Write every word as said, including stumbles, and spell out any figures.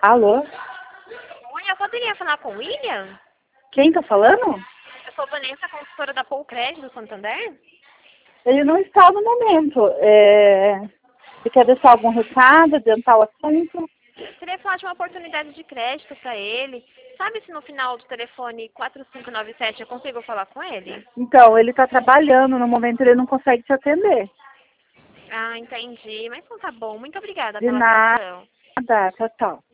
Alô? Oi, eu poderia falar com o William? Quem tá falando? Eu sou Vanessa, consultora da Pou Crédito do Santander. Ele não está no momento. É... Você quer deixar algum recado, adiantar o assunto? Queria falar de uma oportunidade de crédito para ele. Sabe se no final do telefone quatro cinco nove sete eu consigo falar com ele? Então, ele está trabalhando, no momento ele não consegue te atender. Ah, entendi. Mas então tá bom. Muito obrigada De pela atenção. nada. Tchau, tchau.